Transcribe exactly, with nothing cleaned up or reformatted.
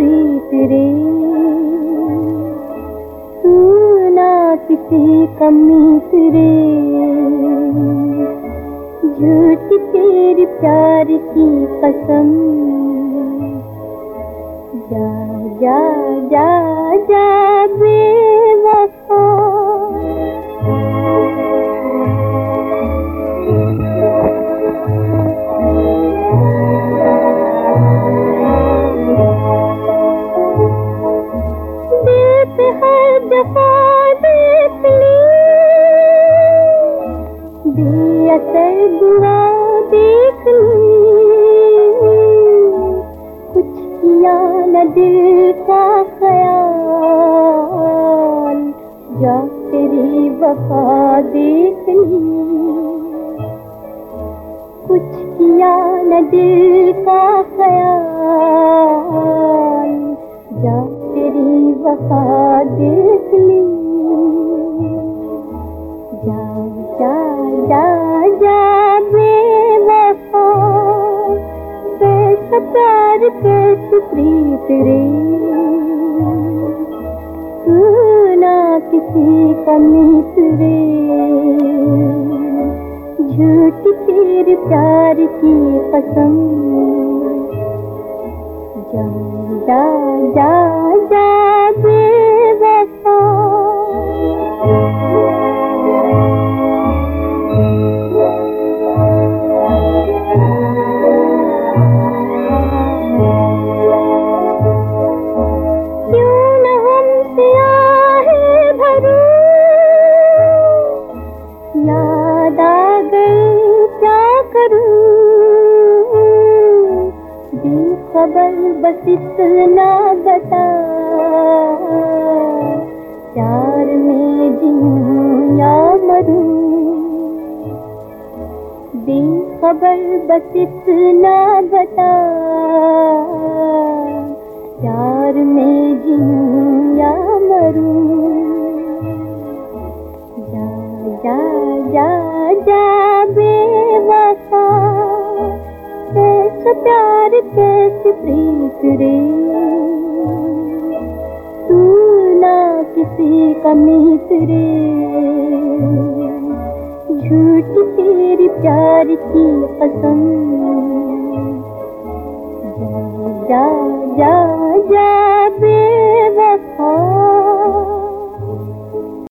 प्रीत रे, तू ना किसी का मीत रे, झूठी तेरी प्यार की कसम। जा जा जा जा बेवफा, दिल पे हर दफा देख ली, बेअसर दुआ देख ली, कुछ किया न दिल का ख्याल, जा तेरी वफा देख ली, कुछ किया न दिल का ख्याल, जा तेरी वफा देख ली। जा जा जा जा बेवफा, कैसा प्यार कैसी प्रीत रे, तू ना किसी का मीत रे, झूठी तेरे प्यार की कसम। जा जा जा जा बेवफा, याद आ गई क्या करूं, बेखबर बस इतना बता, प्यार में जीऊं या मरूं, बेखबर बस इतना बता, प्यार में जीऊं या मरूं। जा जा जा बेवफा, कैसा प्यार कैसी प्रीत रे, तू ना किसी का मीत रे, झूठी तेरी प्यार की कसम।